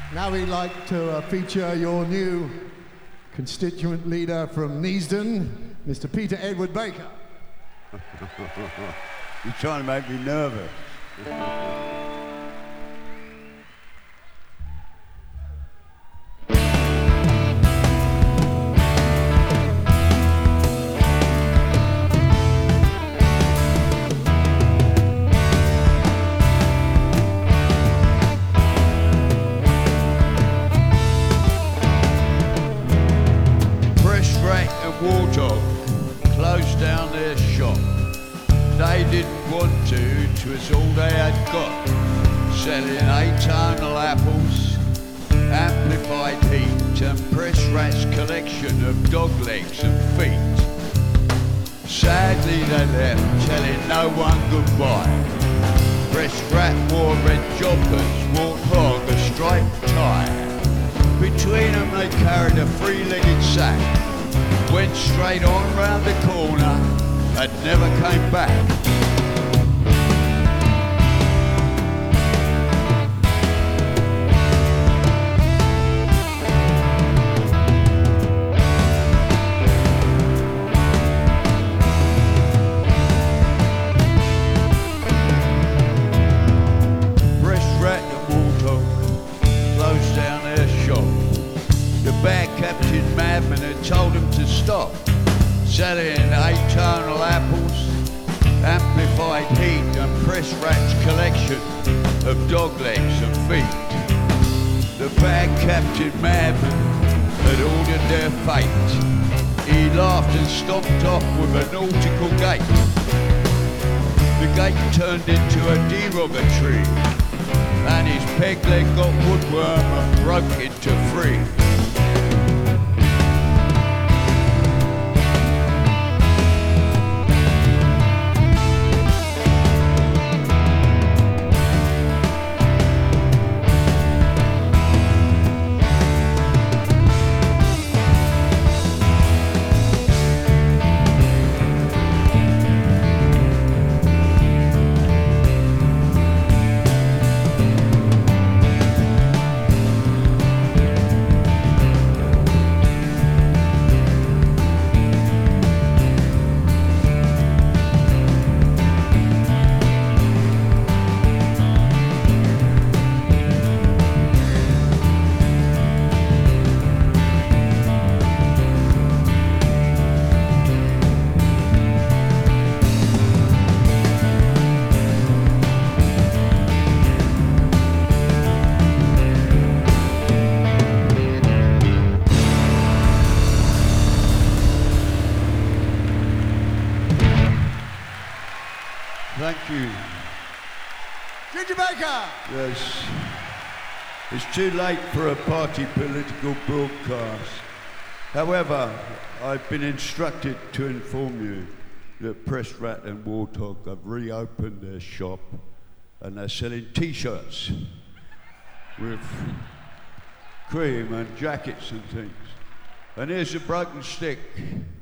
Now we'd like to feature your new constituent leader from Neasden, Mr. Peter Edward Baker. You're trying to make me nervous. Warthog closed down their shop. They didn't want to, 'twas all they had got. Selling atonal apples, amplified heat, and Press Rat's collection of dog legs and feet. Sadly they left, telling no one goodbye. Press Rat wore red jobbers, Warthog a striped tie. Between them they carried a three-legged sack. Went straight on round the corner and never came back. Press Rat and Warthog closed down their shop. The bad captain madman had told him to stop selling atonal apples, amplified heat, and Press Rat's collection of dog legs and feet. The bad captain madman had ordered their fate. He laughed and stomped off with a nautical gait. The gate turned into a derogatory, and his peg leg got woodworm and broke into three. Thank you. Ginger Baker! Yes. It's too late for a party political broadcast. However, I've been instructed to inform you that Press Rat and Warthog have reopened their shop and they're selling T-shirts with cream and jackets and things. And here's a broken stick.